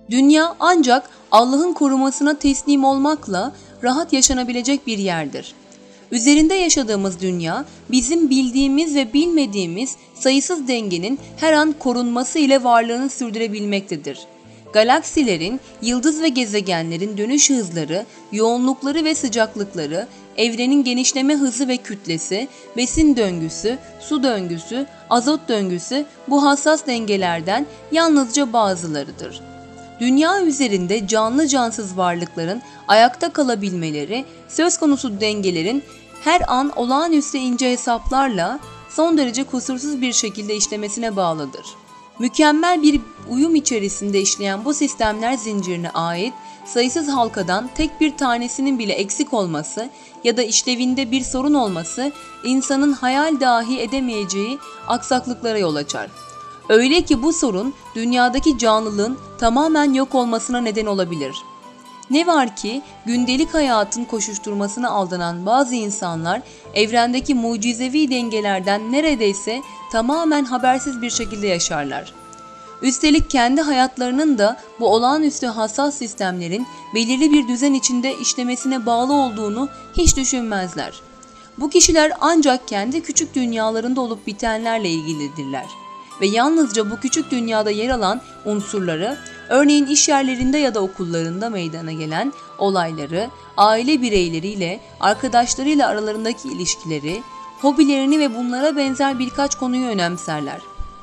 Dünya ancak Allah'ın korumasına teslim olmakla rahat yaşanabilecek bir yerdir. Üzerinde yaşadığımız dünya, bizim bildiğimiz ve bilmediğimiz sayısız dengenin her an korunması ile varlığını sürdürebilmektedir. Galaksilerin, yıldız ve gezegenlerin dönüş hızları, yoğunlukları ve sıcaklıkları, evrenin genişleme hızı ve kütlesi, besin döngüsü, su döngüsü, azot döngüsü bu hassas dengelerden yalnızca bazılarıdır. Dünya üzerinde canlı cansız varlıkların ayakta kalabilmeleri, söz konusu dengelerin her an olağanüstü ince hesaplarla son derece kusursuz bir şekilde işlemesine bağlıdır. Mükemmel bir uyum içerisinde işleyen bu sistemler zincirine ait sayısız halkadan tek bir tanesinin bile eksik olması ya da işlevinde bir sorun olması insanın hayal dahi edemeyeceği aksaklıklara yol açar. Öyle ki bu sorun dünyadaki canlılığın tamamen yok olmasına neden olabilir. Ne var ki gündelik hayatın koşuşturmasına aldanan bazı insanlar evrendeki mucizevi dengelerden neredeyse tamamen habersiz bir şekilde yaşarlar. Üstelik kendi hayatlarının da bu olağanüstü hassas sistemlerin belirli bir düzen içinde işlemesine bağlı olduğunu hiç düşünmezler. Bu kişiler ancak kendi küçük dünyalarında olup bitenlerle ilgilidirler ve yalnızca bu küçük dünyada yer alan unsurları, örneğin iş yerlerinde ya da okullarında meydana gelen olayları, aile bireyleriyle, arkadaşlarıyla aralarındaki ilişkileri, hobilerini ve bunlara benzer birkaç konuyu önemserler.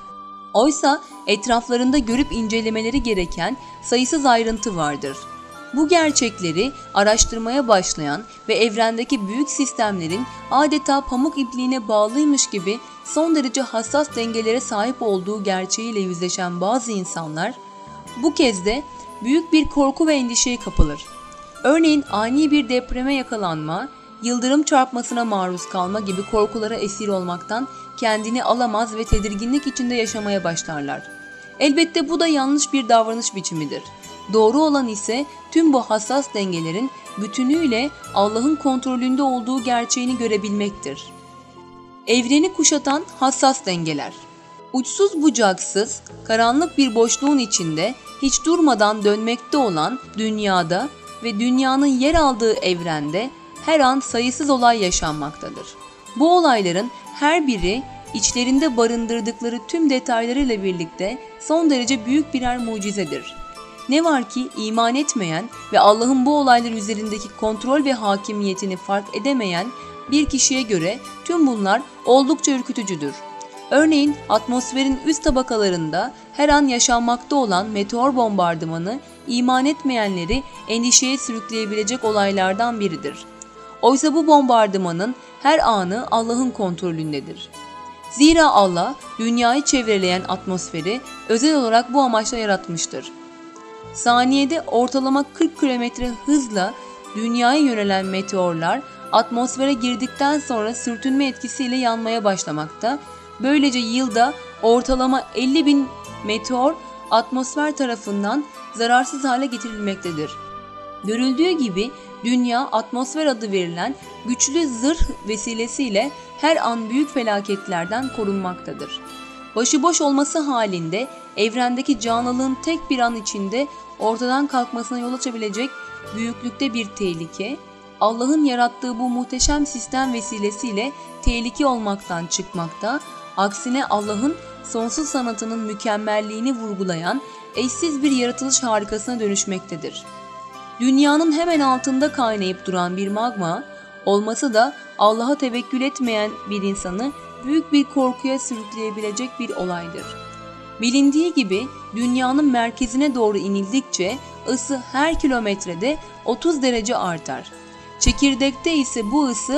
Oysa etraflarında görüp incelemeleri gereken sayısız ayrıntı vardır. Bu gerçekleri araştırmaya başlayan ve evrendeki büyük sistemlerin adeta pamuk ipliğine bağlıymış gibi son derece hassas dengelere sahip olduğu gerçeğiyle yüzleşen bazı insanlar bu kez de büyük bir korku ve endişeye kapılır. Örneğin ani bir depreme yakalanma, yıldırım çarpmasına maruz kalma gibi korkulara esir olmaktan kendini alamaz ve tedirginlik içinde yaşamaya başlarlar. Elbette bu da yanlış bir davranış biçimidir. Doğru olan ise tüm bu hassas dengelerin bütünüyle Allah'ın kontrolünde olduğu gerçeğini görebilmektir. Evreni kuşatan hassas dengeler. Uçsuz bucaksız, karanlık bir boşluğun içinde hiç durmadan dönmekte olan dünyada ve dünyanın yer aldığı evrende her an sayısız olay yaşanmaktadır. Bu olayların her biri içlerinde barındırdıkları tüm detaylarıyla birlikte son derece büyük birer mucizedir. Ne var ki iman etmeyen ve Allah'ın bu olaylar üzerindeki kontrol ve hakimiyetini fark edemeyen bir kişiye göre tüm bunlar oldukça ürkütücüdür. Örneğin atmosferin üst tabakalarında her an yaşanmakta olan meteor bombardımanı iman etmeyenleri endişeye sürükleyebilecek olaylardan biridir. Oysa bu bombardımanın her anı Allah'ın kontrolündedir. Zira Allah dünyayı çevreleyen atmosferi özel olarak bu amaçla yaratmıştır. Saniyede ortalama 40 km hızla dünyaya yönelen meteorlar atmosfere girdikten sonra sürtünme etkisiyle yanmaya başlamakta. Böylece yılda ortalama 50.000 meteor atmosfer tarafından zararsız hale getirilmektedir. Görüldüğü gibi dünya atmosfer adı verilen güçlü zırh vesilesiyle her an büyük felaketlerden korunmaktadır. Başıboş olması halinde evrendeki canlılığın tek bir an içinde ortadan kalkmasına yol açabilecek büyüklükte bir tehlike, Allah'ın yarattığı bu muhteşem sistem vesilesiyle tehlike olmaktan çıkmakta, aksine Allah'ın sonsuz sanatının mükemmelliğini vurgulayan eşsiz bir yaratılış harikasına dönüşmektedir. Dünyanın hemen altında kaynayıp duran bir magma olması da Allah'a tevekkül etmeyen bir insanı büyük bir korkuya sürükleyebilecek bir olaydır. Bilindiği gibi dünyanın merkezine doğru inildikçe ısı her kilometrede 30 derece artar. Çekirdekte ise bu ısı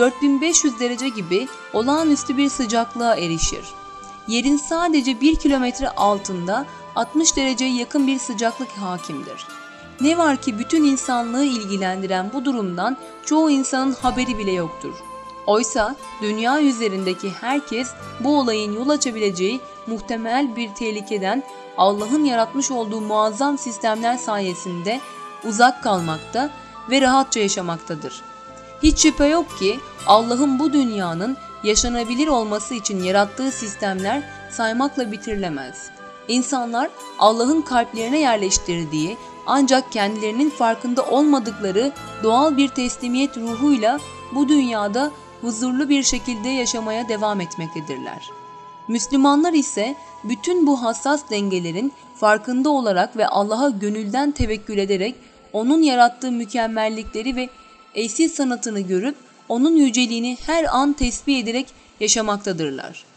4500 derece gibi olağanüstü bir sıcaklığa erişir. Yerin sadece 1 kilometre altında 60 dereceye yakın bir sıcaklık hakimdir. Ne var ki bütün insanlığı ilgilendiren bu durumdan çoğu insanın haberi bile yoktur. Oysa dünya üzerindeki herkes bu olayın yol açabileceği muhtemel bir tehlikeden Allah'ın yaratmış olduğu muazzam sistemler sayesinde uzak kalmakta ve rahatça yaşamaktadır. Hiç şüphe yok ki Allah'ın bu dünyanın yaşanabilir olması için yarattığı sistemler saymakla bitirilemez. İnsanlar Allah'ın kalplerine yerleştirdiği ancak kendilerinin farkında olmadıkları doğal bir teslimiyet ruhuyla bu dünyada huzurlu bir şekilde yaşamaya devam etmektedirler. Müslümanlar ise bütün bu hassas dengelerin farkında olarak ve Allah'a gönülden tevekkül ederek onun yarattığı mükemmellikleri ve eşsiz sanatını görüp onun yüceliğini her an tesbih ederek yaşamaktadırlar.